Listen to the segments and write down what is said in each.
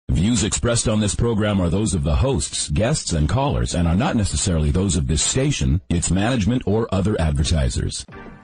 Views expressed on this program are those of the hosts, guests, and callers, and are not necessarily those of this station, its management, or other advertisers.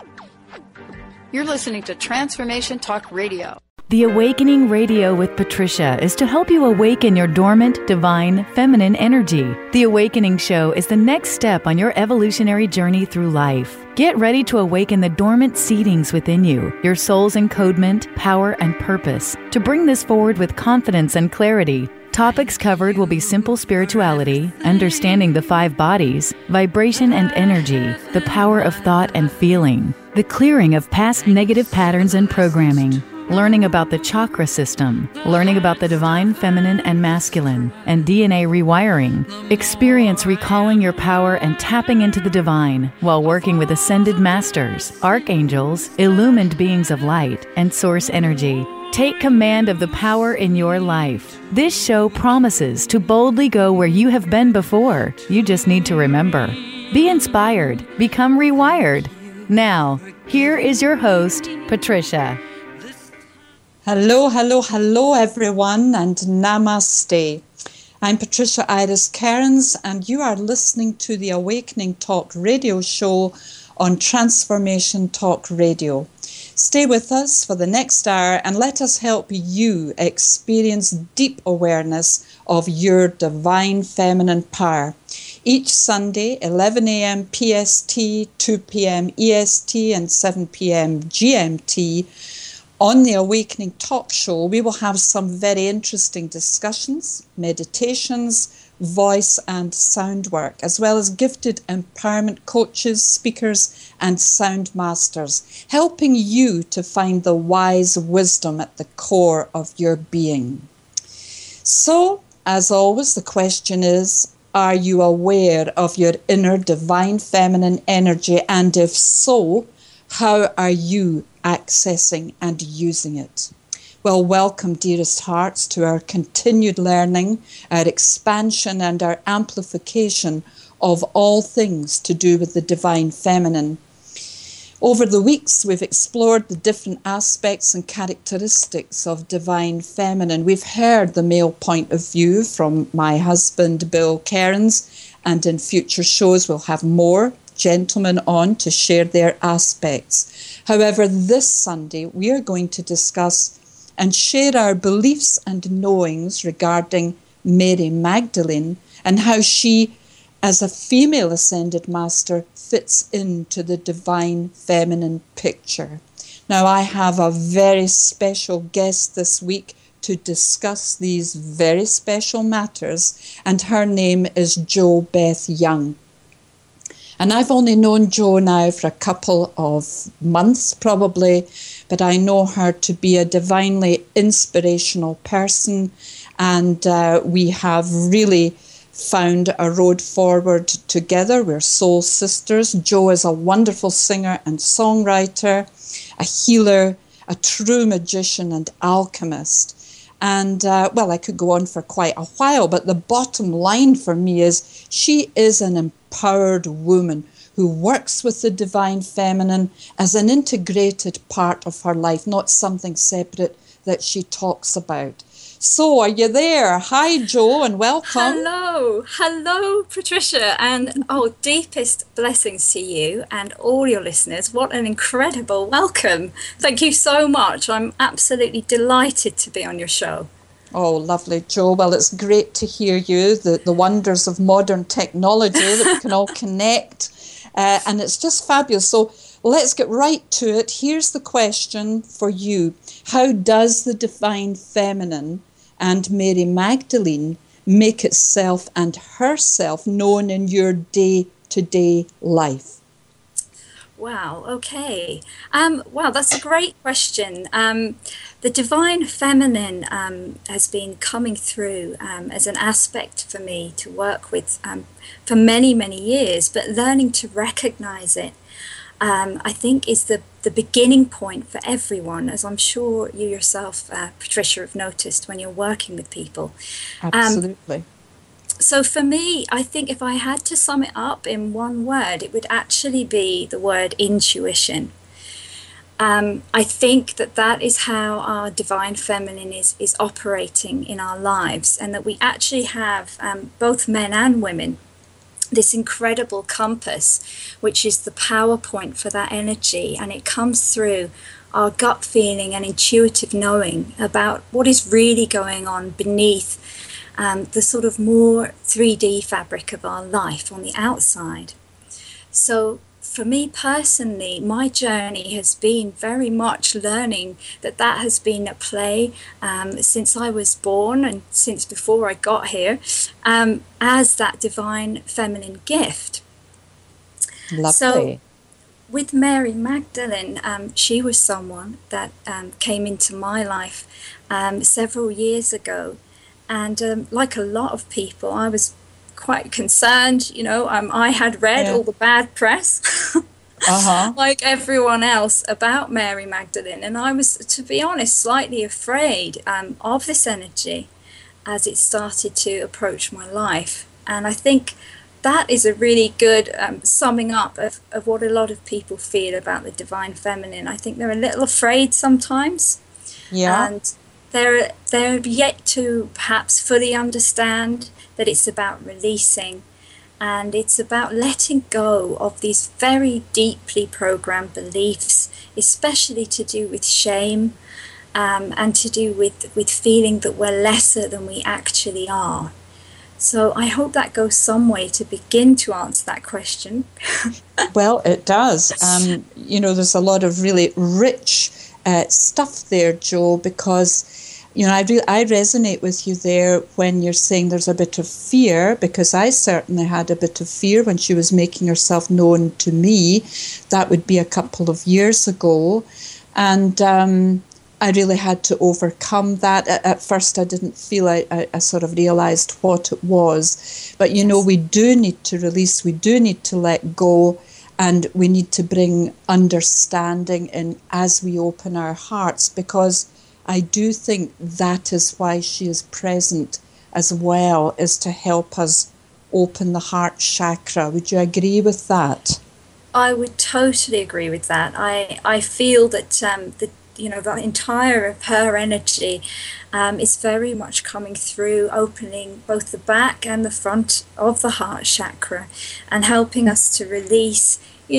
You're listening to Transformation Talk Radio. The Awakening Radio with Patricia is to help you awaken your dormant, divine, feminine energy. The Awakening Show is the next step on your evolutionary journey through life. Get ready to awaken the dormant seedings within you, your soul's encodement, power, and purpose, to bring this forward with confidence and clarity. Topics covered will be simple spirituality, understanding the 5 bodies, vibration and energy, the power of thought and feeling, the clearing of past negative patterns and programming, learning about the chakra system, learning about the divine feminine and masculine, and DNA rewiring. Experience recalling your power and tapping into the divine while working with ascended masters, archangels, illumined beings of light, and source energy. Take command of the power in your life. This show promises to boldly go where you have been before. You just need to remember. Be inspired. Become rewired. Now, here is your host, Patricia. Hello, hello, hello, everyone, and namaste. I'm Patricia Iris Cairns, and you are listening to the Awakening Talk radio show on Transformation Talk Radio. Stay with us for the next hour and let us help you experience deep awareness of your divine feminine power. Each Sunday, 11 a.m. PST, 2 p.m. EST, and 7 p.m. GMT, on the Awakening Talk Show, we will have some very interesting discussions, meditations, voice and sound work, as well as gifted empowerment coaches, speakers, and sound masters, helping you to find the wise wisdom at the core of your being. So, as always, the question is, are you aware of your inner divine feminine energy? And if so, how are you accessing and using it? Well, welcome, dearest hearts, to our continued learning, our expansion and our amplification of all things to do with the divine feminine. Over the weeks, we've explored the different aspects and characteristics of divine feminine. We've heard the male point of view from my husband, Bill Cairns, and in future shows we'll have more gentlemen on to share their aspects. However, this Sunday we are going to discuss and share our beliefs and knowings regarding Mary Magdalene and how she, as a female ascended master, fits into the divine feminine picture. Now, I have a very special guest this week to discuss these very special matters, and her name is Jo Beth Young. And I've only known Jo now for a couple of months probably, but I know her to be a divinely inspirational person, and we have really found a road forward together. We're soul sisters. Jo is a wonderful singer and songwriter, a healer, a true magician and alchemist. And, well, I could go on for quite a while, but the bottom line for me is she is an empowered woman who works with the divine feminine as an integrated part of her life, not something separate that she talks about. So, are you there? Hi, Jo, and welcome. Hello, Patricia, and deepest blessings to you and all your listeners. What an incredible welcome. Thank you so much. I'm absolutely delighted to be on your show. Oh, lovely, Jo. Well, it's great to hear you, the wonders of modern technology that we can all connect, and it's just fabulous. So let's get right to it. Here's the question for you. How does the divine feminine and Mary Magdalene make itself and herself known in your day-to-day life? Wow, okay. Wow, that's a great question. The divine feminine has been coming through as an aspect for me to work with for many, many years, but learning to recognize it, I think, is the beginning point for everyone, as I'm sure you yourself, Patricia, have noticed when you're working with people. Absolutely. So for me, I think if I had to sum it up in one word, it would actually be the word intuition. I think that is how our divine feminine is operating in our lives, and that we actually have, both men and women, this incredible compass, which is the power point for that energy, and it comes through our gut feeling and intuitive knowing about what is really going on beneath the sort of more 3D fabric of our life on the outside. So for me personally, my journey has been very much learning that has been at play since I was born and since before I got here, as that divine feminine gift. Lovely. So with Mary Magdalene, she was someone that came into my life several years ago. And like a lot of people, I was quite concerned, I had read all the bad press, like everyone else, about Mary Magdalene. And I was, to be honest, slightly afraid of this energy as it started to approach my life. And I think that is a really good summing up of what a lot of people feel about the divine feminine. I think they're a little afraid sometimes. Yeah. And they're yet to perhaps fully understand that it's about releasing, and it's about letting go of these very deeply programmed beliefs, especially to do with shame, and to do with feeling that we're lesser than we actually are. So I hope that goes some way to begin to answer that question. Well, it does. There's a lot of really rich stuff there, Jo, because I resonate with you there when you're saying there's a bit of fear, because I certainly had a bit of fear when she was making herself known to me. That would be a couple of years ago. And I really had to overcome that. At first, I didn't feel I sort of realized what it was. But, we do need to release, we do need to let go, and we need to bring understanding in as we open our hearts, because I do think that is why she is present as well, is to help us open the heart chakra. Would you agree with that? I would totally agree with that. I feel that the entire of her energy is very much coming through, opening both the back and the front of the heart chakra, and helping us to release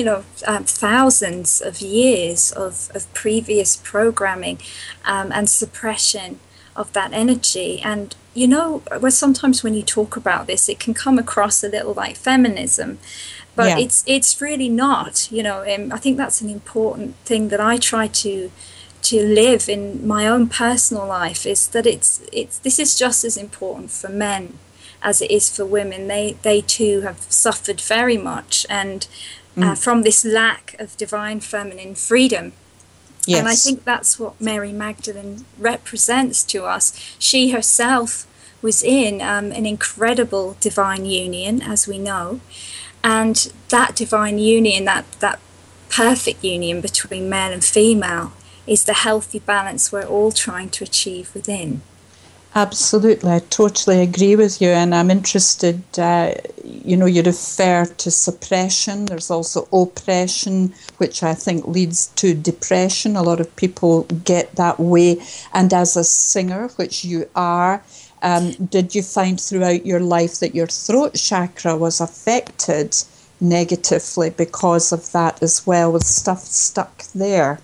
thousands of years of previous programming and suppression of that energy. And sometimes when you talk about this, it can come across a little like feminism, but it's really not. I think that's an important thing that I try to live in my own personal life, is that this is just as important for men as it is for women. They too have suffered very much, and from this lack of divine feminine freedom. Yes. And I think that's what Mary Magdalene represents to us. She herself was in an incredible divine union, as we know, and that divine union, that perfect union between male and female, is the healthy balance we're all trying to achieve within. Absolutely, I totally agree with you, and I'm interested, you refer to suppression. There's also oppression, which I think leads to depression. A lot of people get that way. And as a singer, which you are, did you find throughout your life that your throat chakra was affected negatively because of that as well, with stuff stuck there?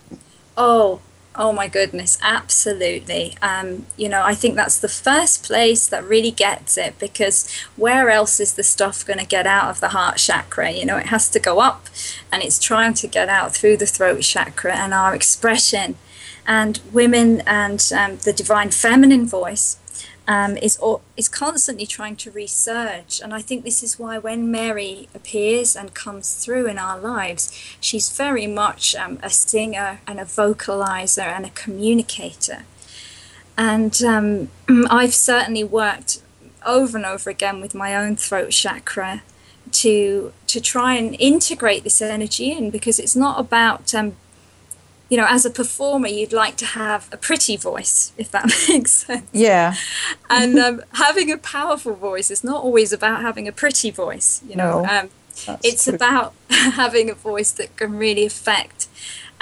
Oh my goodness, absolutely. I think that's the first place that really gets it, because where else is the stuff going to get out of the heart chakra? It has to go up, and it's trying to get out through the throat chakra and our expression. And women and the divine feminine voice is constantly trying to resurge. And I think this is why when Mary appears and comes through in our lives, she's very much a singer and a vocalizer and a communicator. And I've certainly worked over and over again with my own throat chakra to try and integrate this energy in, because it's not about as a performer, you'd like to have a pretty voice, if that makes sense. Yeah. And having a powerful voice is not always about having a pretty voice. It's true. About having a voice that can really affect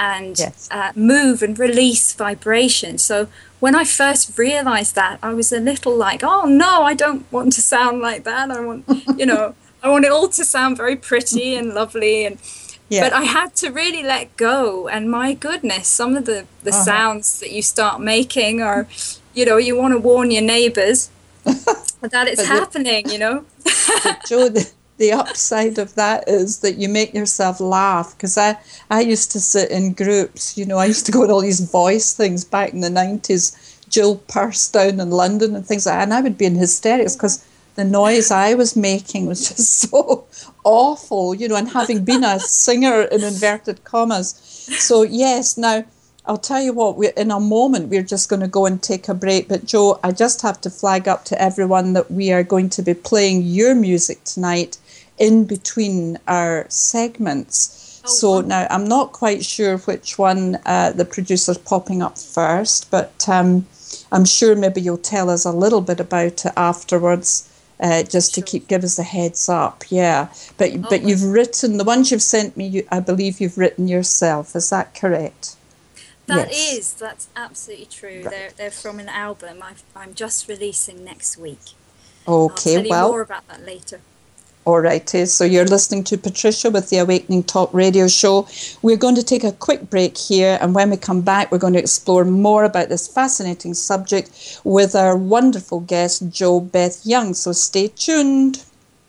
and move and release vibration. So when I first realized that, I was a little like, oh no, I don't want to sound like that. I want, I want it all to sound very pretty and lovely. But I had to really let go. And my goodness, some of the sounds that you start making are, you want to warn your neighbors that it's happening, But Joe, the upside of that is that you make yourself laugh, because I used to sit in groups, I used to go to all these voice things back in the 90s, Jill Purse down in London and things like that, and I would be in hysterics because the noise I was making was just so awful, and having been a singer in inverted commas. So yes, now I'll tell you what, in a moment we're just going to go and take a break. But Joe, I just have to flag up to everyone that we are going to be playing your music tonight in between our segments. So now I'm not quite sure which one the producer's popping up first, but I'm sure maybe you'll tell us a little bit about it afterwards. Just to give us a heads up, But you've written, the ones you've sent me, I believe you've written yourself. Is that correct? That's absolutely true. Right. They're from an album I'm just releasing next week. Okay, I'll tell you more about that later. All righty, so you're listening to Patricia with the Awakening Talk radio show. We're going to take a quick break here, and when we come back, we're going to explore more about this fascinating subject with our wonderful guest, Jo Beth Young. So stay tuned.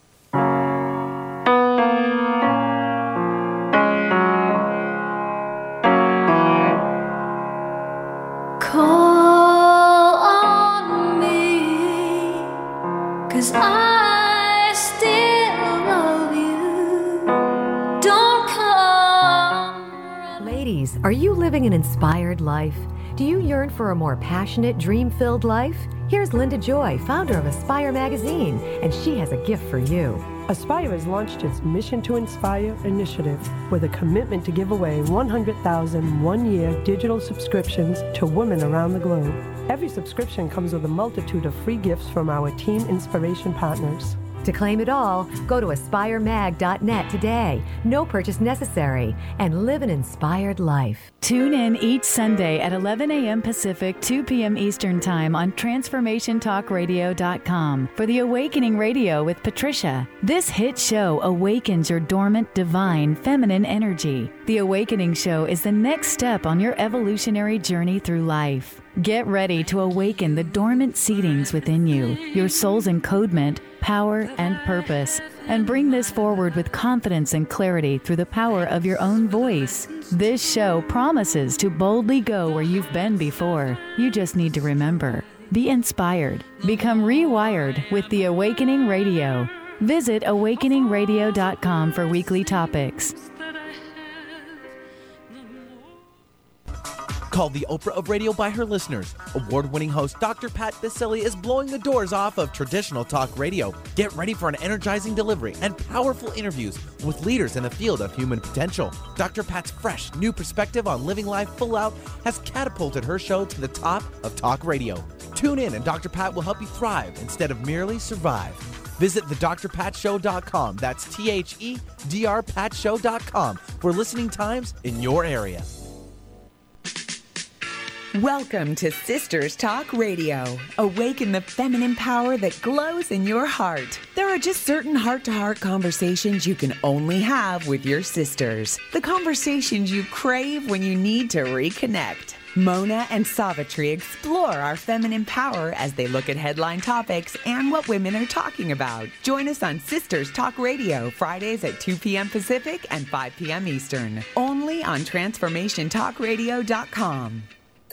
Call on me, 'cause I still love you. Don't come. Ladies, are you living an inspired life? Do you yearn for a more passionate, dream-filled life? Here's Linda Joy, founder of Aspire Magazine, and she has a gift for you. Aspire has launched its Mission to Inspire initiative with a commitment to give away 100,000 one-year digital subscriptions to women around the globe. Every subscription comes with a multitude of free gifts from our Team Inspiration partners. To claim it all, go to aspiremag.net today. No purchase necessary, and live an inspired life. Tune in each Sunday at 11 a.m. Pacific, 2 p.m. Eastern Time on TransformationTalkRadio.com for The Awakening Radio with Patricia. This hit show awakens your dormant, divine, feminine energy. The Awakening Show is the next step on your evolutionary journey through life. Get ready to awaken the dormant seedings within you, your soul's encodement, power, and purpose, and bring this forward with confidence and clarity through the power of your own voice. This show promises to boldly go where you've been before. You just need to remember. Be inspired. Become rewired with The Awakening Radio. Visit awakeningradio.com for weekly topics. Called the Oprah of radio by her listeners, award-winning host Dr. Pat Baccili is blowing the doors off of traditional talk radio. Get ready for an energizing delivery and powerful interviews with leaders in the field of human potential. Dr. Pat's fresh, new perspective on living life full out has catapulted her show to the top of talk radio. Tune in and Dr. Pat will help you thrive instead of merely survive. Visit thedrpatshow.com. That's THEDRPatshow.com for listening times in your area. Welcome to Sisters Talk Radio. Awaken the feminine power that glows in your heart. There are just certain heart-to-heart conversations you can only have with your sisters. The conversations you crave when you need to reconnect. Mona and Savitri explore our feminine power as they look at headline topics and what women are talking about. Join us on Sisters Talk Radio, Fridays at 2 p.m. Pacific and 5 p.m. Eastern. Only on TransformationTalkRadio.com.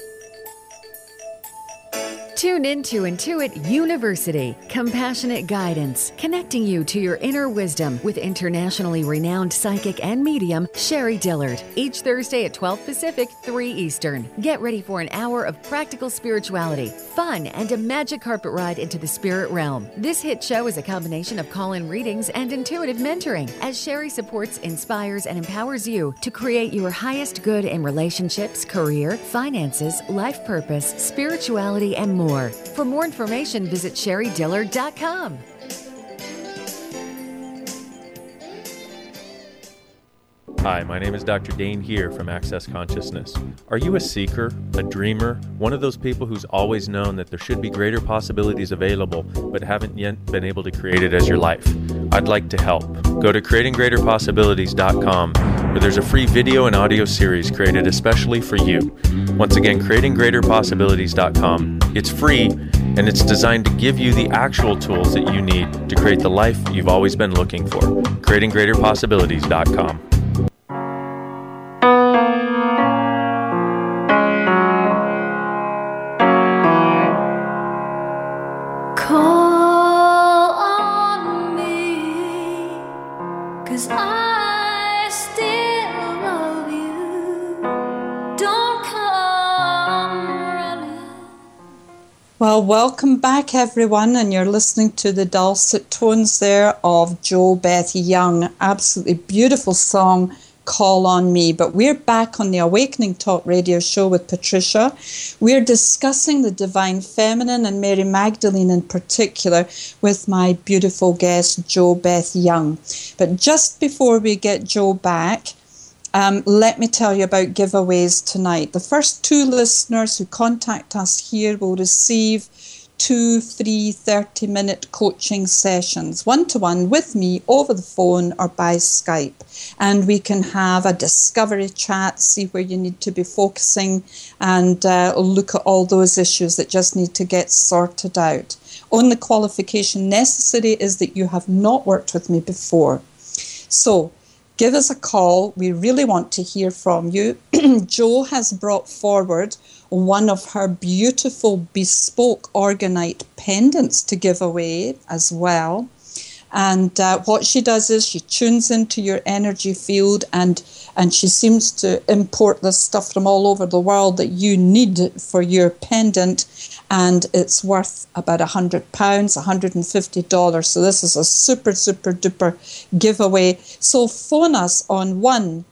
Tune into Intuit University, compassionate guidance, connecting you to your inner wisdom with internationally renowned psychic and medium Sherry Dillard. Each Thursday at 12 Pacific, 3 Eastern. Get ready for an hour of practical spirituality, fun, and a magic carpet ride into the spirit realm. This hit show is a combination of call-in readings and intuitive mentoring, as Sherry supports, inspires, and empowers you to create your highest good in relationships, career, finances, life purpose, spirituality, and more. For more information, visit SherryDillard.com. Hi, my name is Dr. Dane here from Access Consciousness. Are you a seeker, a dreamer, one of those people who's always known that there should be greater possibilities available but haven't yet been able to create it as your life? I'd like to help. Go to creatinggreaterpossibilities.com where there's a free video and audio series created especially for you. Once again, creatinggreaterpossibilities.com. It's free and it's designed to give you the actual tools that you need to create the life you've always been looking for. creatinggreaterpossibilities.com. Well, welcome back, everyone, and you're listening to the dulcet tones there of JoBeth Young. Absolutely beautiful song, Call on Me. But we're back on the Awakening Talk radio show with Patricia. We're discussing the Divine Feminine and Mary Magdalene in particular with my beautiful guest, JoBeth Young. But just before we get Jo back, let me tell you about giveaways tonight. The first 2 listeners who contact us here will receive 2 free 30-minute coaching sessions, one-to-one with me over the phone or by Skype. And we can have a discovery chat, see where you need to be focusing, and look at all those issues that just need to get sorted out. Only qualification necessary is that you have not worked with me before. So, give us a call. We really want to hear from you. Jo has brought forward one of her beautiful bespoke orgonite pendants to give away as well. And what she does is she tunes into your energy field and she seems to import this stuff from all over the world that you need for your pendant. And it's worth about £100, $150. So this is a super, super duper giveaway. So phone us on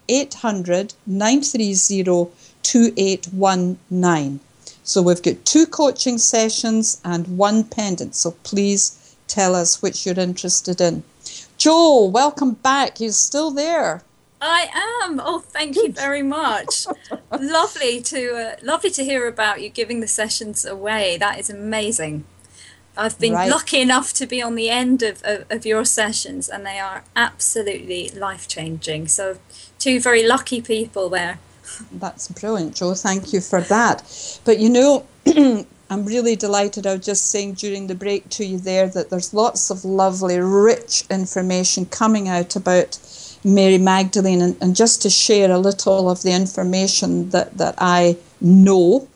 1-800-930-2819. So we've got 2 coaching sessions and 1 pendant. So please tell us which you're interested in. Jo, welcome back. You're still there. I am. Oh, thank you very much. Lovely to hear about you giving the sessions away. That is amazing. I've been lucky enough to be on the end of your sessions, and they are absolutely life-changing. So 2 very lucky people there. That's brilliant, Jo. Thank you for that. But you know, I'm really delighted. I was just saying during the break to you there that there's lots of lovely, rich information coming out about Mary Magdalene, and just to share a little of the information that I know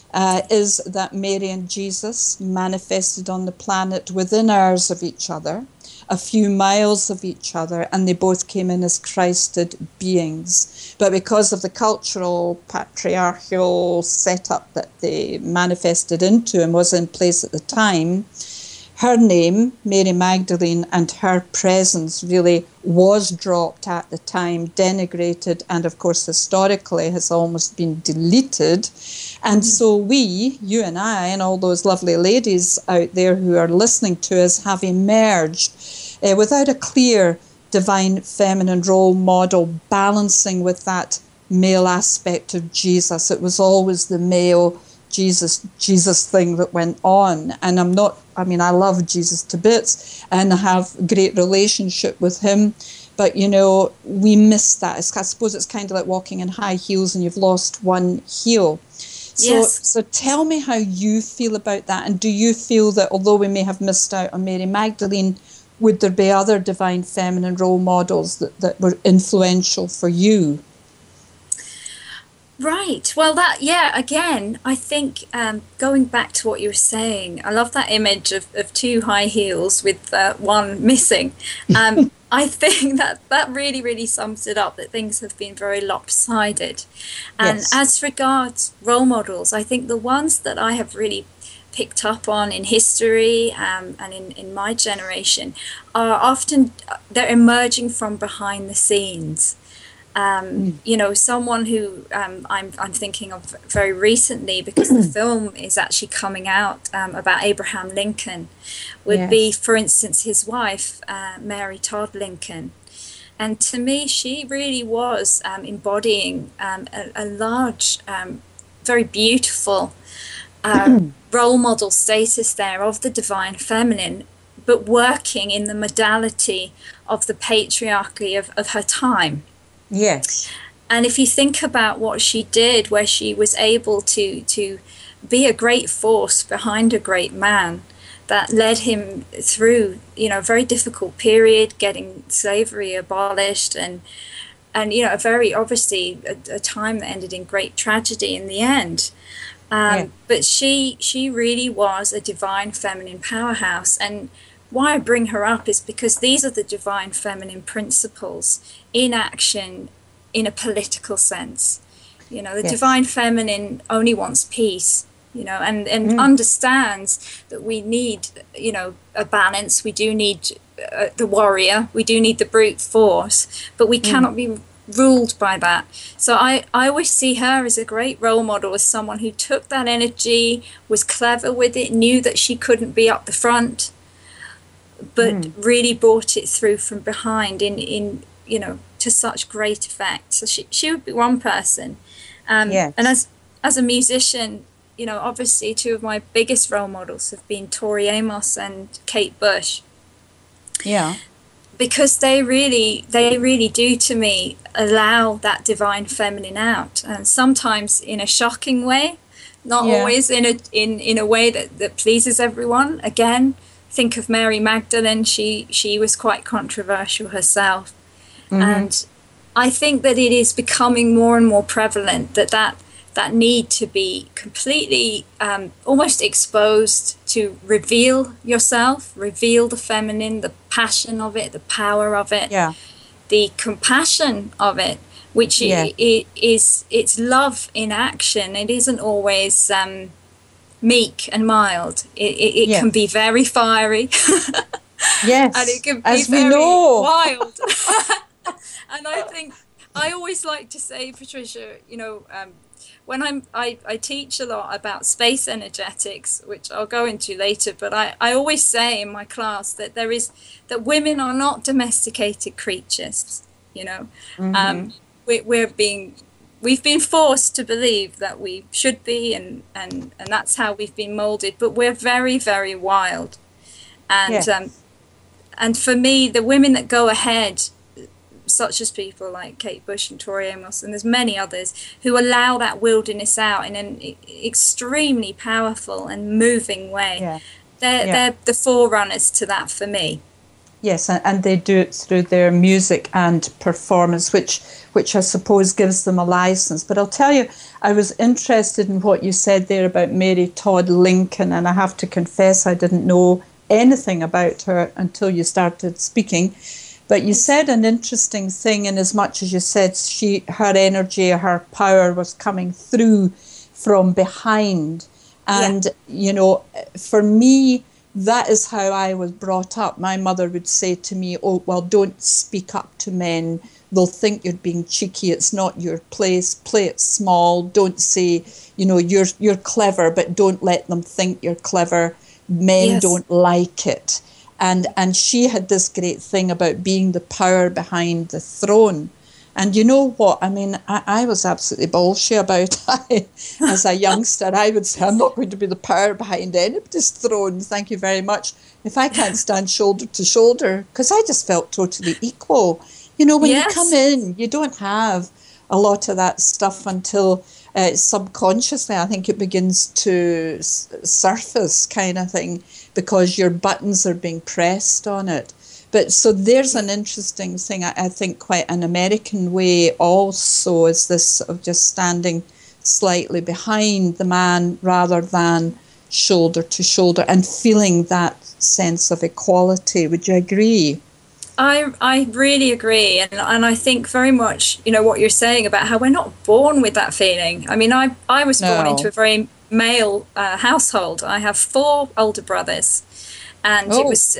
is that Mary and Jesus manifested on the planet within hours of each other, a few miles of each other, and they both came in as Christed beings. But because of the cultural, patriarchal setup that they manifested into and was in place at the time, her name, Mary Magdalene, and her presence really was dropped at the time, denigrated, and of course historically has almost been deleted. And so we, you and I, and all those lovely ladies out there who are listening to us have emerged without a clear divine feminine role model balancing with that male aspect of Jesus. It was always the male Jesus thing that went on. And I love Jesus to bits and I have a great relationship with him. But, you know, we miss that. I suppose it's kind of like walking in high heels and you've lost one heel. So tell me how you feel about that. And do you feel that although we may have missed out on Mary Magdalene, would there be other divine feminine role models that were influential for you? Right. Well, again, I think going back to what you were saying, I love that image of 2 high heels with one missing. I think that really, really sums it up, that things have been very lopsided. And as regards role models, I think the ones that I have really picked up on in history and in my generation are often, they're emerging from behind the scenes. You know, someone who I'm thinking of very recently, because the film is actually coming out about Abraham Lincoln, would be, for instance, his wife, Mary Todd Lincoln. And to me, she really was embodying a large, very beautiful role model status there of the divine feminine, but working in the modality of the patriarchy of her time. Yes. And if you think about what she did, where she was able to be a great force behind a great man, that led him through, a very difficult period, getting slavery abolished, and a very obviously a time that ended in great tragedy in the end. But she really was a divine feminine powerhouse. And why I bring her up is because these are the divine feminine principles in action in a political sense. The divine feminine only wants peace. And understands that we need, a balance. We do need the warrior. We do need the brute force, but we cannot be ruled by that. So I always see her as a great role model, as someone who took that energy, was clever with it, knew that she couldn't be up the front, but really brought it through from behind in to such great effect. So she would be one person. And as a musician, obviously two of my biggest role models have been Tori Amos and Kate Bush. Yeah. Because they really do, to me, allow that divine feminine out. And sometimes in a shocking way, not always in a way that pleases everyone. Again, think of Mary Magdalene. She was quite controversial herself. And I think that it is becoming more and more prevalent that need to be completely almost exposed, to reveal yourself, reveal the feminine, the passion of it, the power of it, the compassion of it, which it's love in action. It isn't always meek and mild. It can be very fiery. Yes, and it can be as we very know. wild. And I think I always like to say, Patricia, when I teach a lot about space energetics, which I'll go into later, but I always say in my class that that women are not domesticated creatures. We've been forced to believe that we should be, and that's how we've been molded. But we're very, very wild, and for me, the women that go ahead, such as people like Kate Bush and Tori Amos, and there's many others who allow that wilderness out in an extremely powerful and moving way. They're the forerunners to that for me. Yes, and they do it through their music and performance, which I suppose gives them a license. But I'll tell you, I was interested in what you said there about Mary Todd Lincoln, and I have to confess I didn't know anything about her until you started speaking. But you said an interesting thing, in as much as you said her energy, her power was coming through from behind. And, for me, that is how I was brought up. My mother would say to me, oh, well, don't speak up to men. They'll think you're being cheeky. It's not your place. Play it small. Don't say, you're clever, but don't let them think you're clever. Men don't like it. And she had this great thing about being the power behind the throne. And you know what? I mean, I was absolutely bullshit about it. As a youngster, I would say, I'm not going to be the power behind anybody's throne. Thank you very much. If I can't stand shoulder to shoulder, because I just felt totally equal. When you come in, you don't have a lot of that stuff until subconsciously, I think it begins to surface, kind of thing, because your buttons are being pressed on it. But so there's an interesting thing, I think quite an American way also, is this of just standing slightly behind the man rather than shoulder to shoulder, and feeling that sense of equality. Would you agree? I really agree, and I think very much, what you're saying about how we're not born with that feeling. I mean, I was born into a very male household. I have 4 older brothers, and it was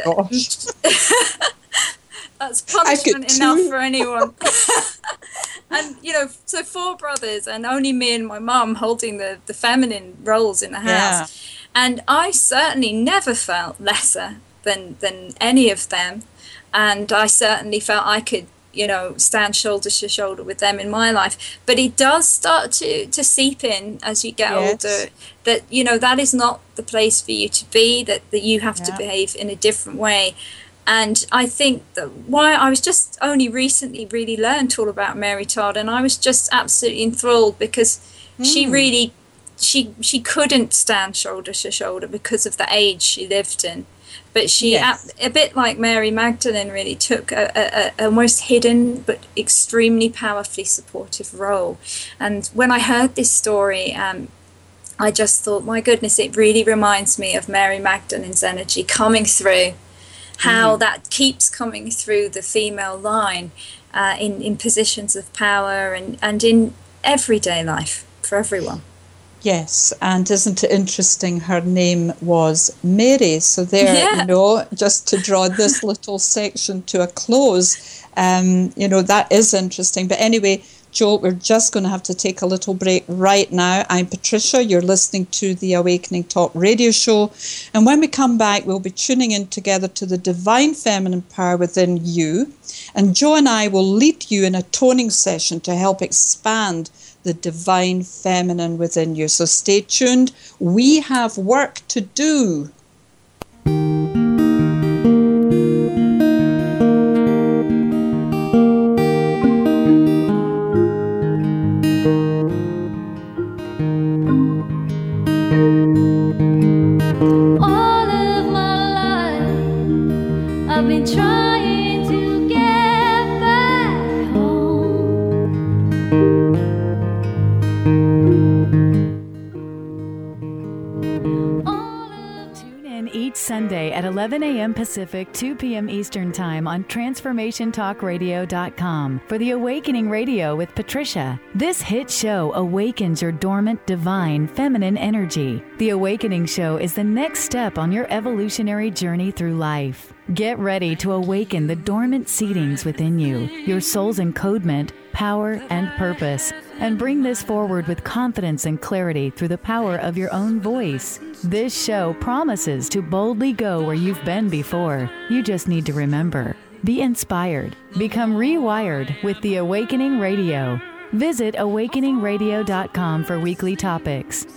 that's punishment enough for anyone. And so 4 brothers, and only me and my mum holding the feminine roles in the house. And I certainly never felt lesser than any of them. And I certainly felt I could, stand shoulder to shoulder with them in my life. But it does start to seep in as you get older that, that is not the place for you to be, that you have to behave in a different way. And I think that why I was just only recently really learned all about Mary Todd, and I was just absolutely enthralled because she really, she couldn't stand shoulder to shoulder because of the age she lived in. But she, a bit like Mary Magdalene, really took a almost hidden but extremely powerfully supportive role. And when I heard this story, I just thought, my goodness, it really reminds me of Mary Magdalene's energy coming through, how that keeps coming through the female line in positions of power and in everyday life for everyone. Yes, and isn't it interesting, her name was Mary. So there, just to draw this little section to a close, that is interesting. But anyway, Joel, we're just going to have to take a little break right now. I'm Patricia. You're listening to the Awakening Talk radio show. And when we come back, we'll be tuning in together to the divine feminine power within you. And Joe and I will lead you in a toning session to help expand the divine feminine within you. So stay tuned. We have work to do. All of my life, I've been trying to get back home. Tune in each Sunday at 11 a.m. Pacific, 2 p.m. Eastern Time on TransformationTalkRadio.com for the Awakening Radio with Patricia. This hit show awakens your dormant, divine, feminine energy. The Awakening Show is the next step on your evolutionary journey through life. Get ready to awaken the dormant seedings within you, your soul's encodement, power, and purpose, and bring this forward with confidence and clarity through the power of your own voice. This show promises to boldly go where you've been before. You just need to remember. Be inspired. Become rewired with the Awakening Radio. Visit awakeningradio.com for weekly topics.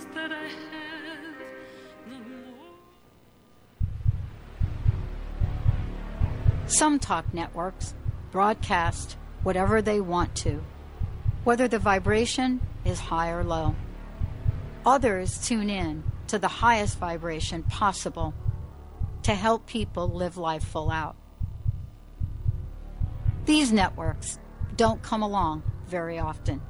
Some talk networks broadcast whatever they want to, whether the vibration is high or low. Others tune in to the highest vibration possible to help people live life full out. These networks don't come along very often.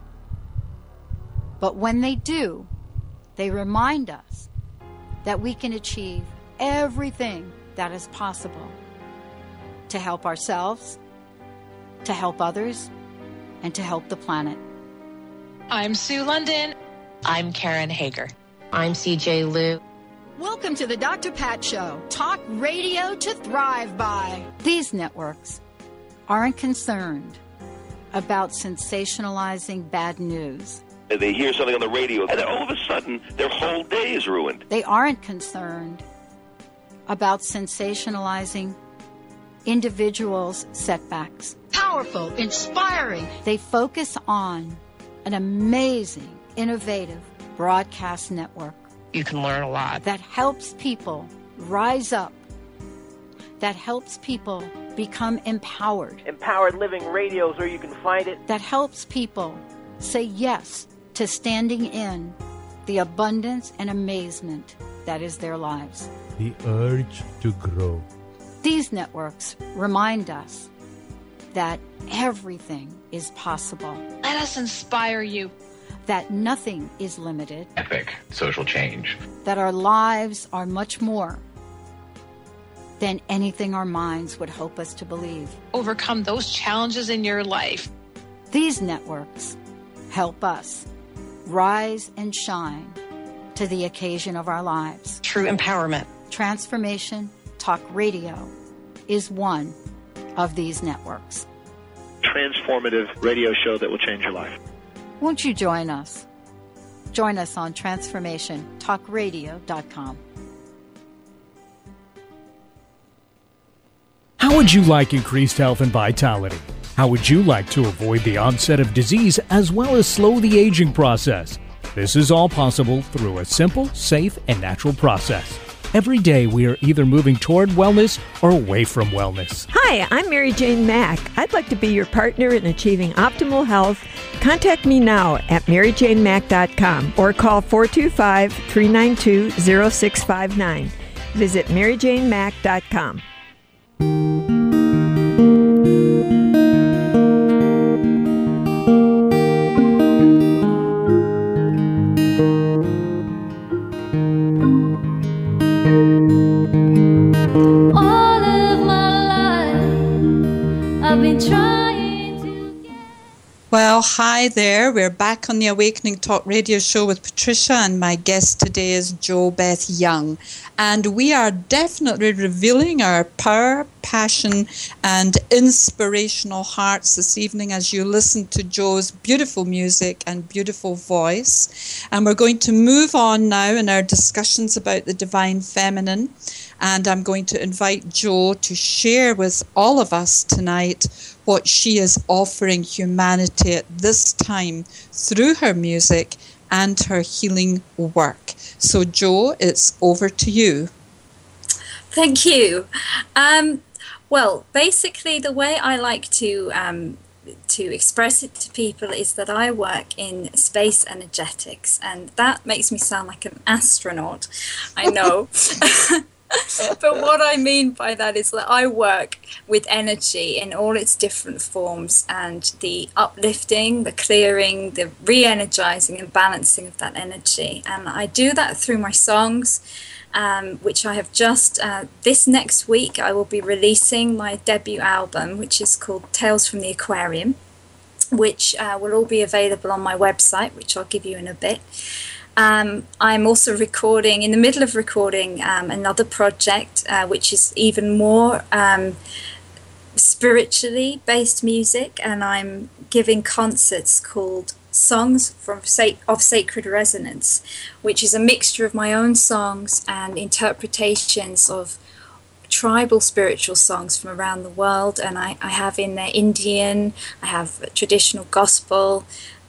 But when they do, they remind us that we can achieve everything that is possible to help ourselves, to help others, and to help the planet. I'm Sue London. I'm Karen Hager. I'm CJ Liu. Welcome to the Dr. Pat Show, talk radio to thrive by. These networks aren't concerned about sensationalizing bad news. They hear something on the radio, and then all of a sudden, their whole day is ruined. They aren't concerned about sensationalizing individuals' setbacks. Powerful, inspiring. They focus on an amazing, innovative broadcast network. You can learn a lot. That helps people rise up. That helps people become empowered. Empowered Living Radio is where you can find it. That helps people say yes to standing in the abundance and amazement that is their lives. The urge to grow. These networks remind us that everything is possible. Let us inspire you. That nothing is limited. Epic social change. That our lives are much more than anything our minds would hope us to believe. Overcome those challenges in your life. These networks help us rise and shine to the occasion of our lives. True empowerment. Transformation Talk Radio is one of these networks. Transformative radio show that will change your life. Won't you join us? Join us on TransformationTalkRadio.com. How would you like increased health and vitality? How would you like to avoid the onset of disease as well as slow the aging process? This is all possible through a simple, safe, and natural process. Every day we are either moving toward wellness or away from wellness. Hi, I'm Mary Jane Mack. I'd like to be your partner in achieving optimal health. Contact me now at maryjanemack.com or call 425-392-0659. Visit maryjanemack.com. All of my life, I've been trying to get... Well, hi there. We're back on the Awakening Talk radio show with Patricia, and my guest today is Jo Beth Young. And we are definitely revealing our power, passion, and inspirational hearts this evening as you listen to Jo's beautiful music and beautiful voice. And we're going to move on now in our discussions about the Divine Feminine. And I'm going to invite Jo to share with all of us tonight what she is offering humanity at this time through her music and her healing work. So, Jo, it's over to you. Thank you. Well, basically, the way I like to express it to people is that I work in space energetics, and that makes me sound like an astronaut. I know. But what I mean by that is that I work with energy in all its different forms, and the uplifting, the clearing, the re-energizing and balancing of that energy. And I do that through my songs, which I have just, this next week, I will be releasing my debut album, which is called Tales from the Aquarium, which will all be available on my website, which I'll give you in a bit. I'm also recording, in the middle of recording another project, which is even more spiritually based music, and I'm giving concerts called Songs of Sacred Resonance, which is a mixture of my own songs and interpretations of tribal spiritual songs from around the world. And I have in there Indian, I have traditional gospel,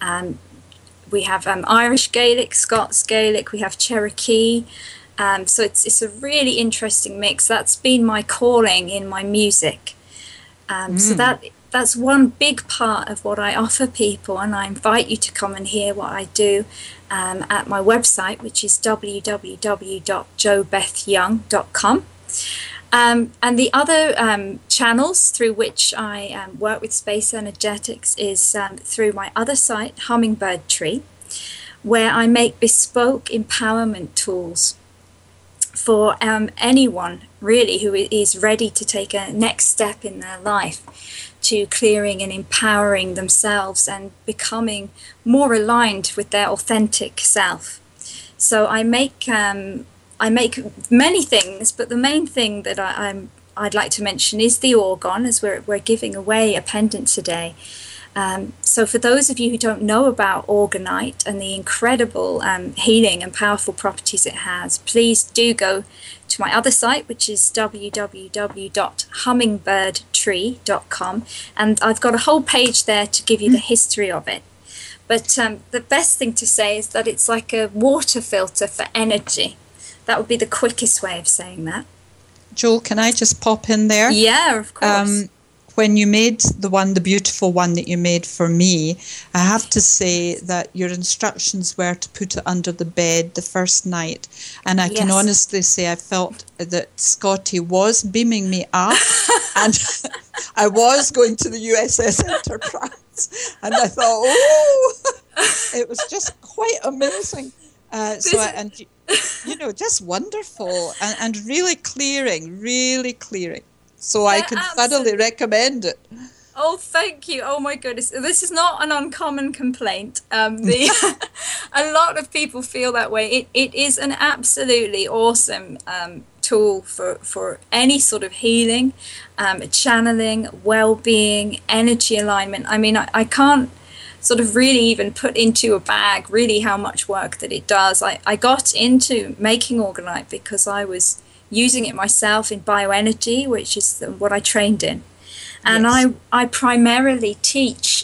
we have Irish Gaelic, Scots Gaelic, we have Cherokee. So it's a really interesting mix. That's been my calling in my music. So that's one big part of what I offer people, and I invite you to come and hear what I do at my website, which is www.jobethyoung.com. And the other channels through which I work with space energetics is through my other site, Hummingbird Tree, where I make bespoke empowerment tools for anyone really who is ready to take a next step in their life to clearing and empowering themselves and becoming more aligned with their authentic self. So I make many things, but the main thing that I'd like to mention is the orgon, as we're giving away a pendant today. So for those of you who don't know about orgonite and the incredible healing and powerful properties it has, please do go to my other site, which is www.hummingbirdtree.com, and I've got a whole page there to give you the history of it. But the best thing to say is that it's like a water filter for energy. That would be the quickest way of saying that. Jo, can I just pop in there? Yeah, of course. When you made the beautiful one that you made for me, I have to say that your instructions were to put it under the bed the first night. And I can honestly say I felt that Scotty was beaming me up and I was going to the USS Enterprise. And I thought, it was just quite amazing. Just wonderful and really clearing. So I can thoroughly recommend it. Oh, thank you. Oh, my goodness. This is not an uncommon complaint. A lot of people feel that way. It is an absolutely awesome tool for any sort of healing, channeling, well-being, energy alignment. I mean, I can't sort of really even put into a bag really how much work that it does. I got into making orgonite because I was using it myself in bioenergy, which is what I trained in. And I primarily teach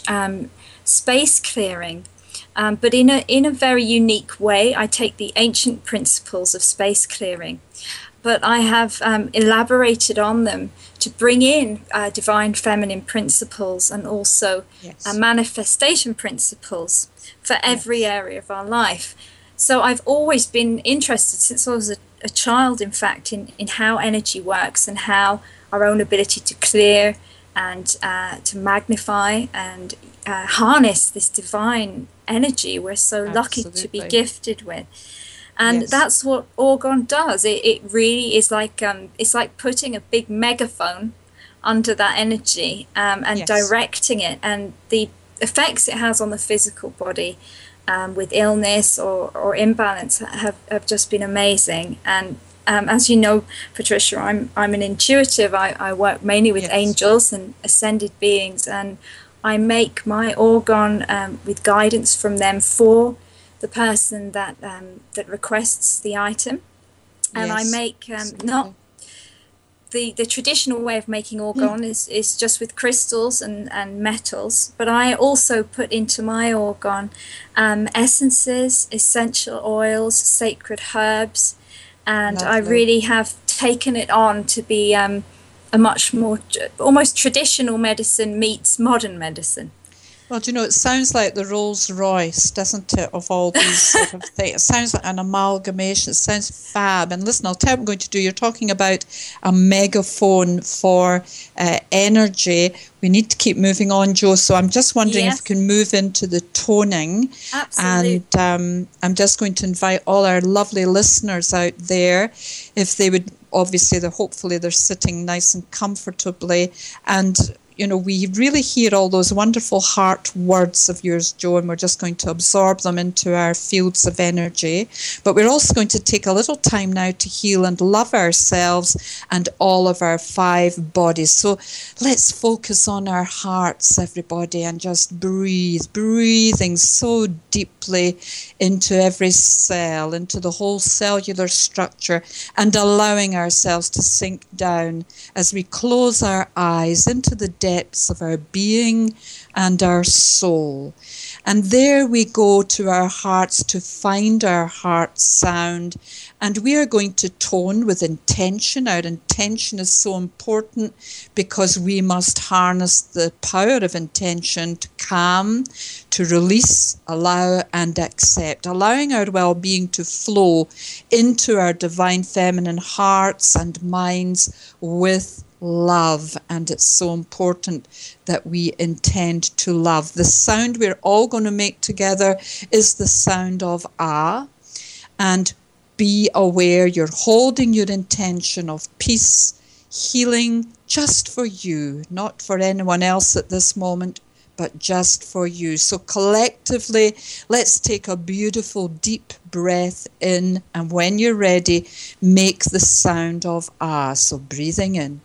space clearing, but in a very unique way. I take the ancient principles of space clearing, but I have elaborated on them to bring in divine feminine principles and also manifestation principles for every area of our life. So I've always been interested, since I was a child, in fact, in how energy works and how our own ability to clear and to magnify and harness this divine energy we're so lucky to be gifted with. And that's what Orgone does. It really is like it's like putting a big megaphone under that energy and directing it, and the effects it has on the physical body with illness or imbalance have just been amazing. And as you know, Patricia, I'm an intuitive. I work mainly with angels and ascended beings, and I make my Orgone with guidance from them for the person that requests the item. And I make not the traditional way of making Orgone is just with crystals and metals, but I also put into my Orgone essences, essential oils, sacred herbs, and I really have taken it on to be a much more almost traditional medicine meets modern medicine. Well, do you know, it sounds like the Rolls Royce, doesn't it, of all these sort of things. It sounds like an amalgamation. It sounds fab. And listen, I'll tell you what I'm going to do. You're talking about a megaphone for energy. We need to keep moving on, Jo. So I'm just wondering if we can move into the toning. Absolutely. And I'm just going to invite all our lovely listeners out there, if they would, obviously, hopefully they're sitting nice and comfortably. And you know, we really hear all those wonderful heart words of yours, Jo, and we're just going to absorb them into our fields of energy. But we're also going to take a little time now to heal and love ourselves and all of our 5 bodies. So let's focus on our hearts, everybody, and just breathing so deeply into every cell, into the whole cellular structure, and allowing ourselves to sink down as we close our eyes into the depths of our being and our soul. And there we go to our hearts to find our heart sound. And we are going to tone with intention. Our intention is so important because we must harness the power of intention to calm, to release, allow and accept, allowing our well-being to flow into our divine feminine hearts and minds with love. And it's so important that we intend to love. The sound we're all going to make together is the sound of Ah. And be aware you're holding your intention of peace, healing, just for you, not for anyone else at this moment, but just for you. So collectively, let's take a beautiful deep breath in, and when you're ready, make the sound of Ah. So breathing in.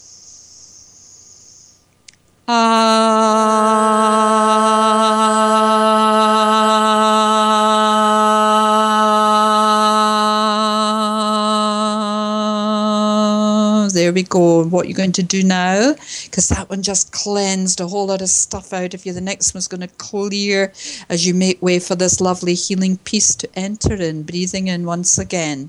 There we go. What you're going to do now, because that one just cleansed a whole lot of stuff out of you. The next one's going to clear as you make way for this lovely healing peace to enter in. Breathing in once again.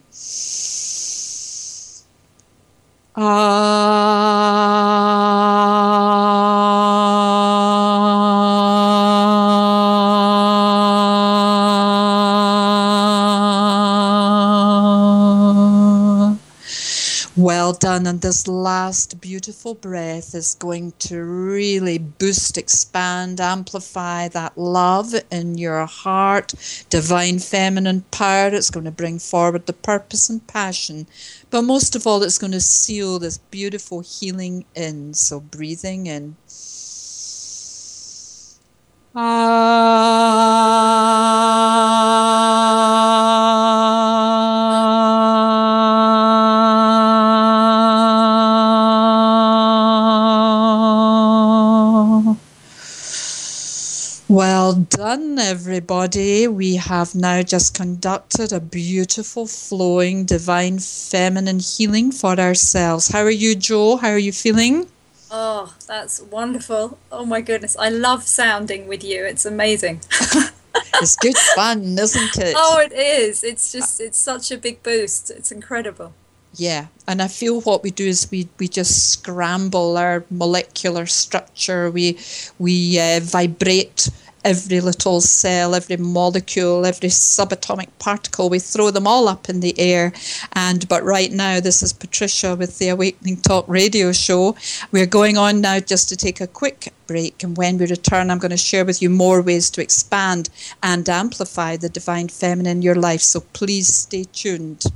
Well done. And this last beautiful breath is going to really boost, expand, amplify that love in your heart, divine feminine power. It's going to bring forward the purpose and passion. But most of all, it's going to seal this beautiful healing in. So breathing in. Well done, everybody. We have now just conducted a beautiful, flowing, divine feminine healing for ourselves. How are you, Jo? How are you feeling? Oh, Oh, that's wonderful. Oh my goodness. I love sounding with you. It's amazing. It's good fun, isn't it? Oh, it is. It's just, it's such a big boost. It's incredible. Yeah, and I feel what we do is we just scramble our molecular structure. We vibrate every little cell, every molecule, every subatomic particle. We throw them all up in the air. But right now, this is Patricia with the Awakening Talk radio show. We're going on now just to take a quick break. And when we return, I'm going to share with you more ways to expand and amplify the divine feminine in your life. So please stay tuned.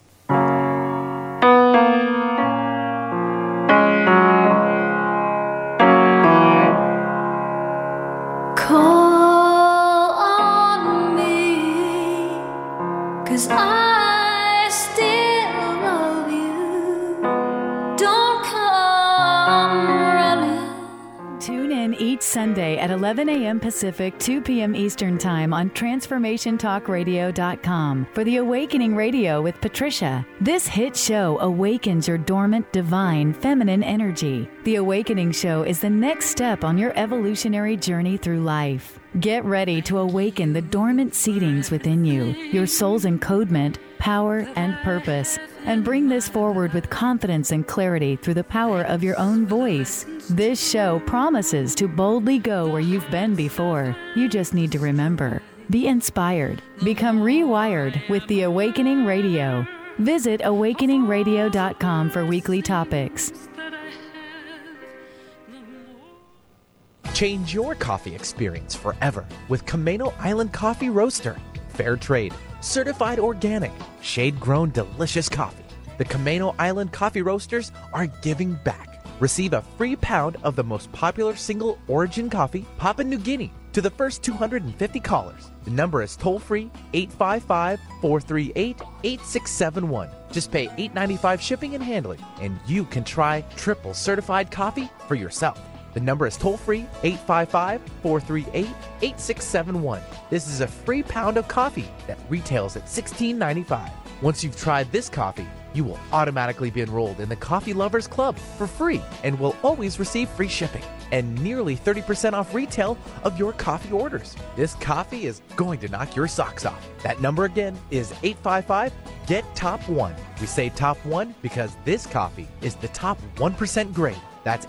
Call on me, 'cause I still love you. Don't come running. Tune in each Sunday at 11 a.m. Pacific, 2 p.m. Eastern Time on TransformationTalkRadio.com for the Awakening Radio with Patricia. This hit show awakens your dormant, divine, feminine energy. The Awakening Show is the next step on your evolutionary journey through life. Get ready to awaken the dormant seedings within you, your soul's encodement, power, and purpose, and bring this forward with confidence and clarity through the power of your own voice. This show promises to boldly go where you've been before. You just need to remember. Be inspired. Become rewired with the Awakening Radio. Visit awakeningradio.com for weekly topics. Change your coffee experience forever with Camano Island Coffee Roaster. Fair trade, certified organic, shade-grown delicious coffee. The Camano Island Coffee Roasters are giving back. Receive a free pound of the most popular single origin coffee, Papua New Guinea, to the first 250 callers. The number is toll-free 855-438-8671. Just pay $8.95 shipping and handling, and you can try triple certified coffee for yourself. The number is toll-free 855-438-8671. This is a free pound of coffee that retails at $16.95. Once you've tried this coffee, you will automatically be enrolled in the Coffee Lovers Club for free and will always receive free shipping and nearly 30% off retail of your coffee orders. This coffee is going to knock your socks off. That number again is 855-GET-TOP1. We say top one because this coffee is the top 1% grade. That's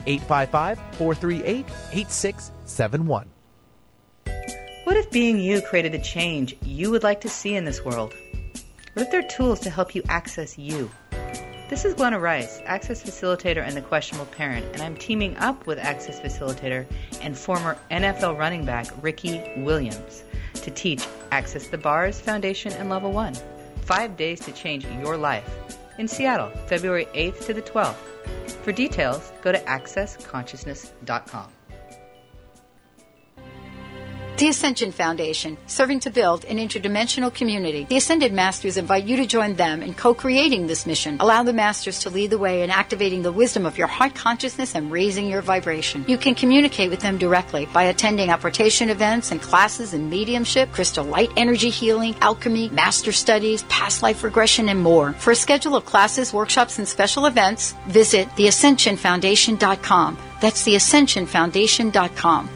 855-438-8671. What if being you created the change you would like to see in this world? What if there are tools to help you access you? This is Glenna Rice, Access Facilitator and the Questionable Parent, and I'm teaming up with Access Facilitator and former NFL running back Ricky Williams to teach Access the Bars Foundation and Level 1. 5 days to change your life. In Seattle, February 8th to the 12th. For details, go to accessconsciousness.com. The Ascension Foundation, serving to build an interdimensional community. The Ascended Masters invite you to join them in co-creating this mission. Allow the Masters to lead the way in activating the wisdom of your heart consciousness and raising your vibration. You can communicate with them directly by attending apportation events and classes in mediumship, crystal light energy healing, alchemy, master studies, past life regression, and more. For a schedule of classes, workshops, and special events, visit theascensionfoundation.com. That's theascensionfoundation.com.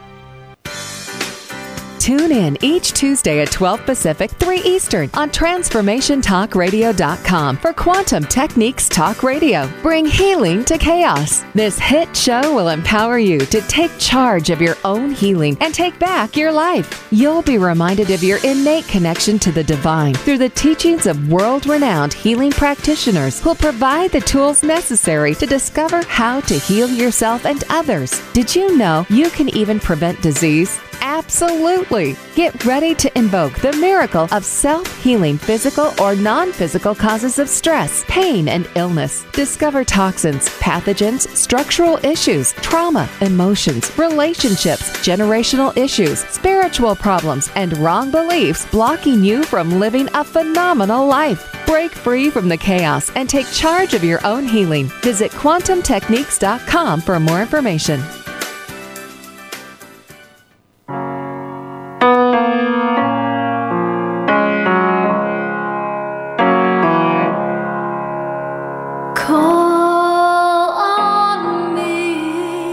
Tune in each Tuesday at 12 Pacific, 3 Eastern on TransformationTalkRadio.com for Quantum Techniques Talk Radio. Bring healing to chaos. This hit show will empower you to take charge of your own healing and take back your life. You'll be reminded of your innate connection to the divine through the teachings of world-renowned healing practitioners who'll provide the tools necessary to discover how to heal yourself and others. Did you know you can even prevent disease? Absolutely. Get ready to invoke the miracle of self-healing physical or non-physical causes of stress, pain, and illness. Discover toxins, pathogens, structural issues, trauma, emotions, relationships, generational issues, spiritual problems, and wrong beliefs blocking you from living a phenomenal life. Break free from the chaos and take charge of your own healing. Visit quantumtechniques.com for more information. Call on me,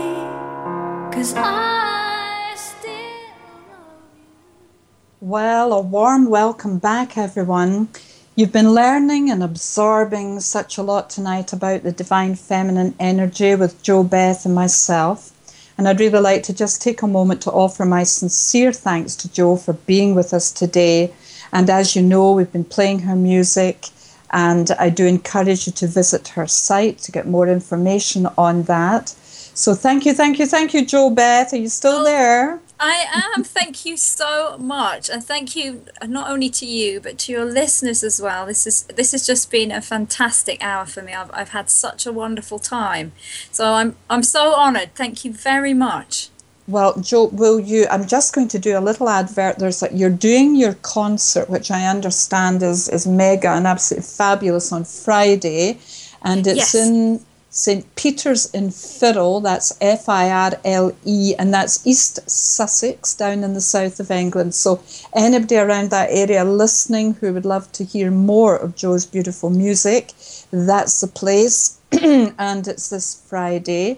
Well, a warm welcome back, everyone. You've been learning and absorbing such a lot tonight about the divine feminine energy with Jo Beth and myself. And I'd really like to just take a moment to offer my sincere thanks to Jo for being with us today. And as you know, we've been playing her music, and I do encourage you to visit her site to get more information on that. So thank you, Jo Beth. Are you still there? I am. Thank you so much, and thank you not only to you but to your listeners as well. This has just been a fantastic hour for me. I've had such a wonderful time, so I'm so honoured. Thank you very much. Well, Jo, I'm just going to do a little advert. You're doing your concert, which I understand is mega and absolutely fabulous on Friday, and it's in St. Peter's in Firle, that's Firle, and that's East Sussex, down in the south of England. So anybody around that area listening who would love to hear more of Jo's beautiful music, that's the place, and it's this Friday.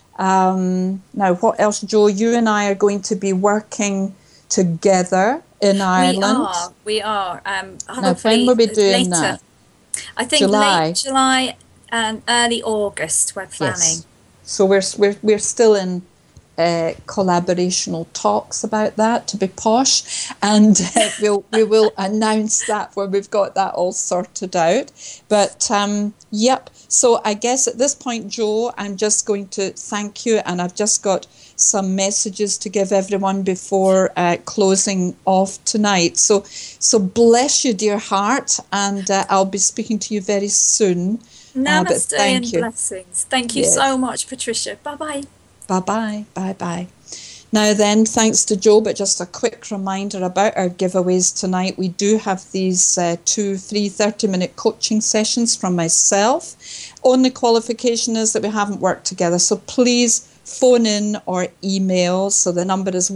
Now, what else, Jo? You and I are going to be working together in Ireland. We are. Now, when will we be doing that? I think late July and early August we're planning. Yes. So we're still in collaborational talks about that, to be posh, and we will announce that when we've got that all sorted out. But yep. So I guess at this point, Jo, I'm just going to thank you, and I've just got some messages to give everyone before closing off tonight. So bless you, dear heart, and I'll be speaking to you very soon. Namaste and blessings. Thank you so much, Patricia. Bye-bye. Bye-bye. Bye-bye. Now then, thanks to Jo, but just a quick reminder about our giveaways tonight. We do have these 2 free 30-minute coaching sessions from myself. Only qualification is that we haven't worked together, so please phone in or email. So the number is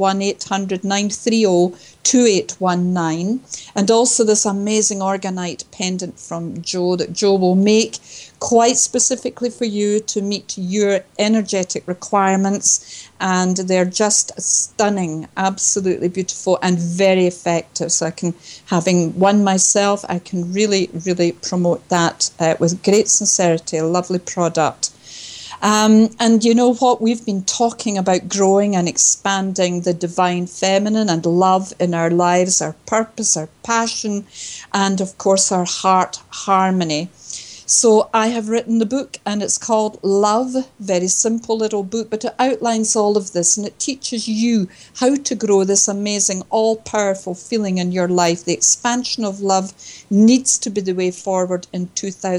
1-800-930-2819. And also this amazing orgonite pendant from Jo that Jo will make quite specifically for you to meet your energetic requirements. And they're just stunning, absolutely beautiful and very effective. So having one myself, I can really, really promote that with great sincerity. A lovely product. And you know what? We've been talking about growing and expanding the divine feminine and love in our lives, our purpose, our passion, and of course our heart harmony. So I have written the book, and it's called Love. Very simple little book, but it outlines all of this, and it teaches you how to grow this amazing, all-powerful feeling in your life. The expansion of love needs to be the way forward in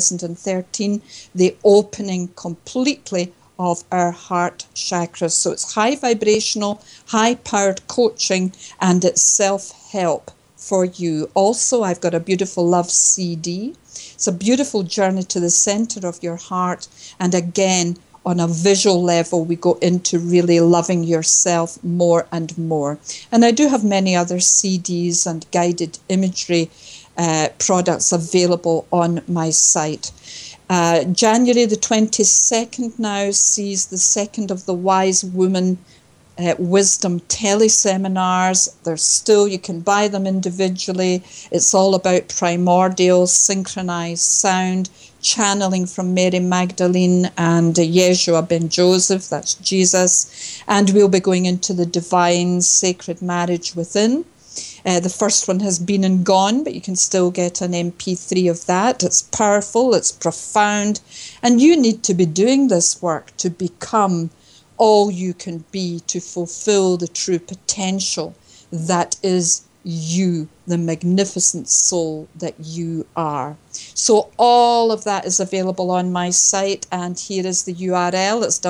2013, the opening completely of our heart chakras. So it's high vibrational, high-powered coaching, and it's self-help for you. Also, I've got a beautiful love CD. It's a beautiful journey to the center of your heart. And again, on a visual level, we go into really loving yourself more and more. And I do have many other CDs and guided imagery products available on my site. January the 22nd now sees the second of the Wise Woman wisdom teleseminars. You can buy them individually. It's all about primordial, synchronized sound, channeling from Mary Magdalene and Yeshua ben Joseph, that's Jesus. And we'll be going into the divine sacred marriage within. The first one has been and gone, but you can still get an MP3 of that. It's powerful, it's profound, and you need to be doing this work to become all you can be, to fulfill the true potential that is you, the magnificent soul that you are. So all of that is available on my site, and here is the URL. It's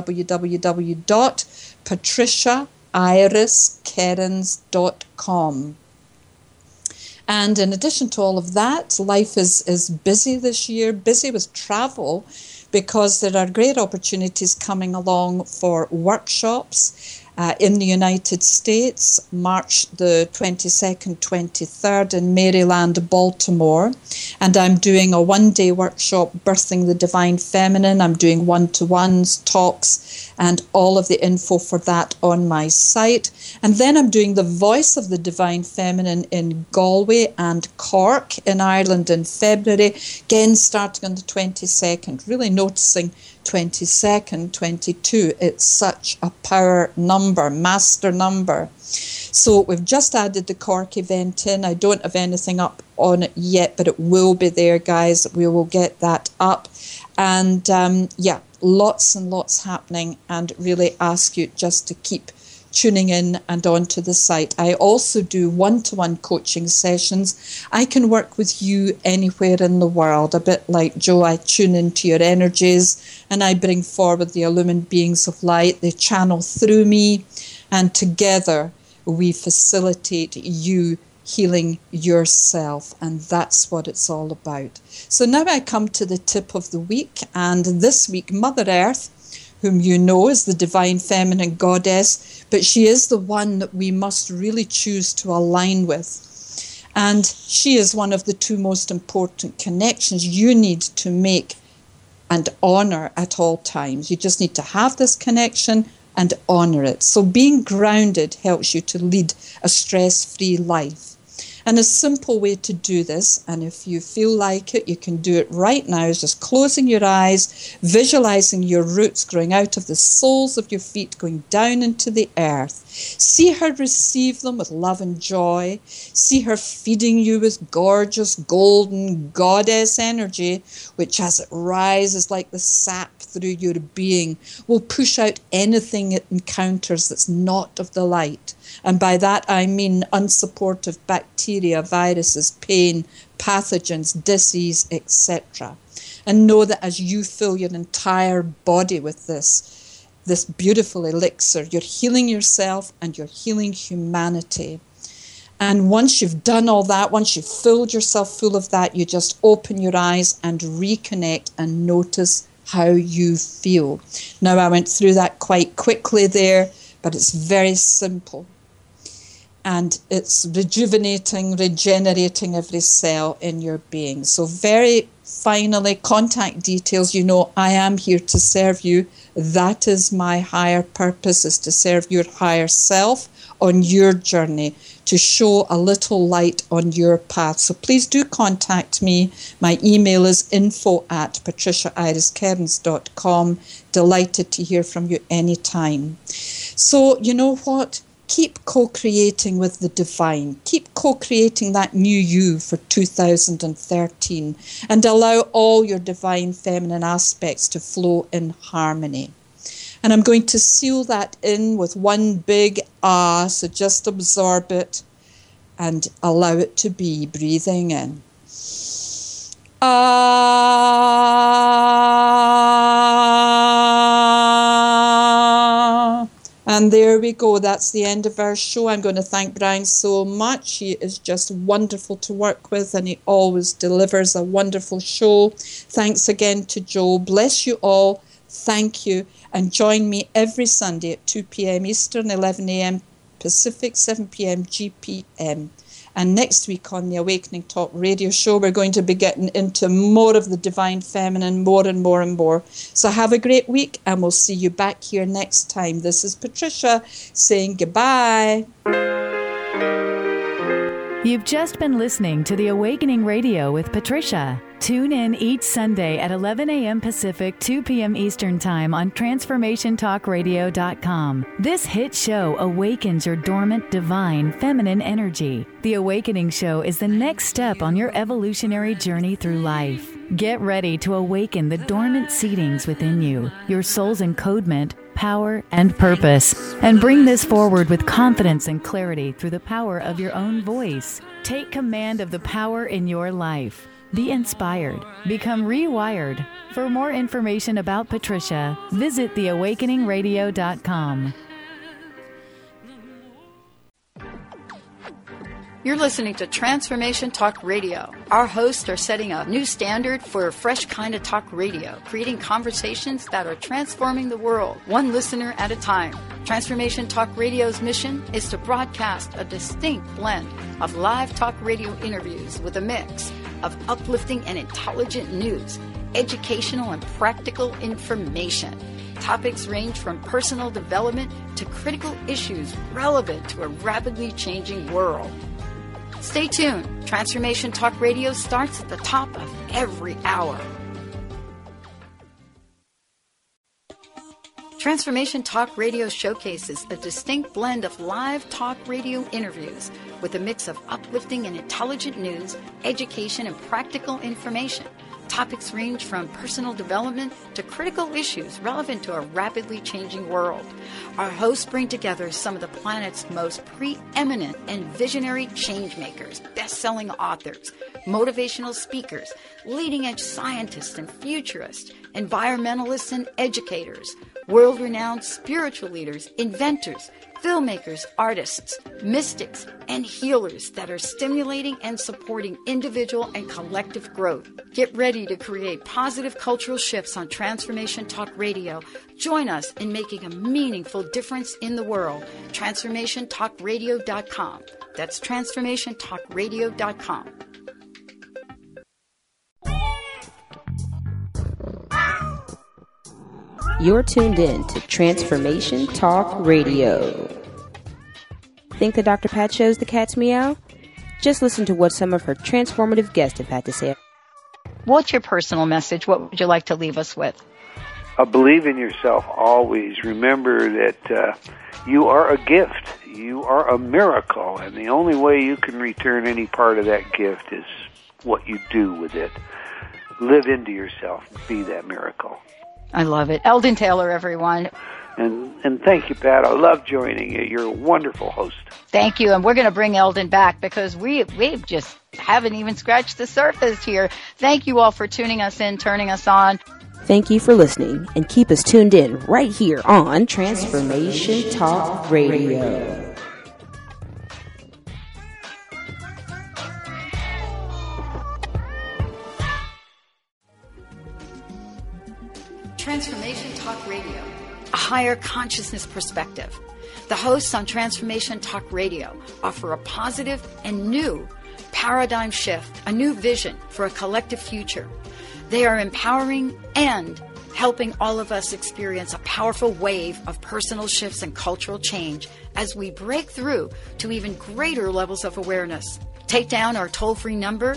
www.patriciairiscairns.com. And in addition to all of that, life is busy this year, busy with travel, because there are great opportunities coming along for workshops. in the United States, March the 22nd, 23rd in Maryland, Baltimore. And I'm doing a one-day workshop, Birthing the Divine Feminine. I'm doing one-to-ones, talks, and all of the info for that on my site. And then I'm doing the Voice of the Divine Feminine in Galway and Cork in Ireland in February, again starting on the 22nd, really noticing 22nd, 22, it's such a power number, master number. So we've just added the Cork event in. I don't have anything up on it yet, but it will be there, guys. We will get that up. And lots and lots happening, and really ask you just to keep tuning in and onto the site. I also do one-to-one coaching sessions. I can work with you anywhere in the world. A bit like Joe, I tune into your energies and I bring forward the illumined beings of light. They channel through me, and together we facilitate you healing yourself, and that's what it's all about. So now I come to the tip of the week, and this week Mother Earth, whom you know is the divine feminine goddess, but she is the one that we must really choose to align with. And she is one of the two most important connections you need to make and honor at all times. You just need to have this connection and honor it. So being grounded helps you to lead a stress-free life. And a simple way to do this, and if you feel like it, you can do it right now, is just closing your eyes, visualizing your roots growing out of the soles of your feet, going down into the earth. See her receive them with love and joy. See her feeding you with gorgeous golden goddess energy, which as it rises like the sap through your being, will push out anything it encounters that's not of the light. And by that I mean unsupportive bacteria, viruses, pain, pathogens, disease, etc. And know that as you fill your entire body with this beautiful elixir, you're healing yourself and you're healing humanity. And once you've done all that, once you've filled yourself full of that, you just open your eyes and reconnect and notice how you feel. Now, I went through that quite quickly there, but it's very simple. And it's rejuvenating, regenerating every cell in your being. So very finally, contact details. You know, I am here to serve you. That is my higher purpose, is to serve your higher self on your journey, to show a little light on your path. So please do contact me. My email is info@patriciairiscairns.com. Delighted to hear from you anytime. So you know what? Keep co-creating with the divine. Keep co-creating that new you for 2013, and allow all your divine feminine aspects to flow in harmony. And I'm going to seal that in with one big ah, so just absorb it and allow it to be. Breathing in. Ah. And there we go. That's the end of our show. I'm going to thank Brian so much. He is just wonderful to work with, and he always delivers a wonderful show. Thanks again to Joe. Bless you all. Thank you. And join me every Sunday at 2 p.m. Eastern, 11 a.m. Pacific, 7 p.m. GPM. And next week on the Awakening Talk radio show, we're going to be getting into more of the divine feminine, more and more and more. So have a great week, and we'll see you back here next time. This is Patricia saying goodbye. You've just been listening to the Awakening Radio with Patricia. Tune in each Sunday at 11 a.m. Pacific, 2 p.m. Eastern Time on TransformationTalkRadio.com. This hit show awakens your dormant, divine, feminine energy. The Awakening Show is the next step on your evolutionary journey through life. Get ready to awaken the dormant seedings within you, your soul's encodement, power, and purpose, and bring this forward with confidence and clarity through the power of your own voice. Take command of the power in your life. Be inspired. Become rewired. For more information about Patricia, visit theawakeningradio.com. You're listening to Transformation Talk Radio. Our hosts are setting a new standard for a fresh kind of talk radio, creating conversations that are transforming the world, one listener at a time. Transformation Talk Radio's mission is to broadcast a distinct blend of live talk radio interviews with a mix of uplifting and intelligent news, educational and practical information. Topics range from personal development to critical issues relevant to a rapidly changing world. Stay tuned. Transformation Talk Radio starts at the top of every hour. Transformation Talk Radio showcases a distinct blend of live talk radio interviews with a mix of uplifting and intelligent news, education, and practical information. Topics range from personal development to critical issues relevant to a rapidly changing world. Our hosts bring together some of the planet's most preeminent and visionary changemakers, best-selling authors, motivational speakers, leading-edge scientists and futurists, environmentalists and educators, world-renowned spiritual leaders, inventors, filmmakers, artists, mystics, and healers that are stimulating and supporting individual and collective growth. Get ready to create positive cultural shifts on Transformation Talk Radio. Join us in making a meaningful difference in the world. TransformationTalkRadio.com. That's TransformationTalkRadio.com. You're tuned in to Transformation Talk Radio. Think the Dr. Pat Show's the cat's meow? Just listen to what some of her transformative guests have had to say. What's your personal message? What would you like to leave us with? Believe in yourself always. Remember that you are a gift. You are a miracle. And the only way you can return any part of that gift is what you do with it. Live into yourself. Be that miracle. I love it. Eldon Taylor, everyone. And thank you, Pat. I love joining you. You're a wonderful host. Thank you. And we're going to bring Eldon back because we just haven't even scratched the surface here. Thank you all for tuning us in, turning us on. Thank you for listening, and keep us tuned in right here on Transformation Talk Radio. Transformation Talk Radio, a higher consciousness perspective. The hosts on Transformation Talk Radio offer a positive and new paradigm shift, a new vision for a collective future. They are empowering and helping all of us experience a powerful wave of personal shifts and cultural change as we break through to even greater levels of awareness. Take down our toll-free number,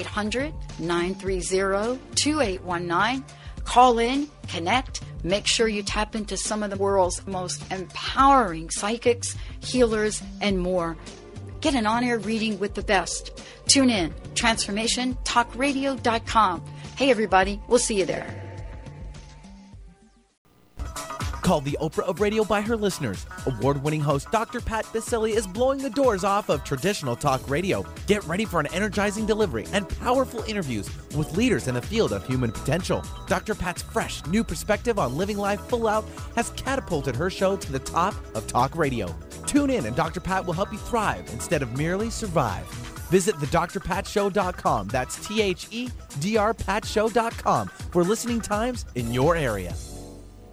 1-800-930-2819. Call in, connect, make sure you tap into some of the world's most empowering psychics, healers, and more. Get an on-air reading with the best. Tune in, TransformationTalkRadio.com. Hey, everybody, we'll see you there. Called the Oprah of radio by her listeners, award-winning host Dr. Pat Baccili is blowing the doors off of traditional talk radio. Get ready for an energizing delivery and powerful interviews with leaders in the field of human potential. Dr. Pat's fresh, new perspective on living life full out has catapulted her show to the top of talk radio. Tune in and Dr. Pat will help you thrive instead of merely survive. Visit thedrpatshow.com. That's THEDRPatShow.com for listening times in your area.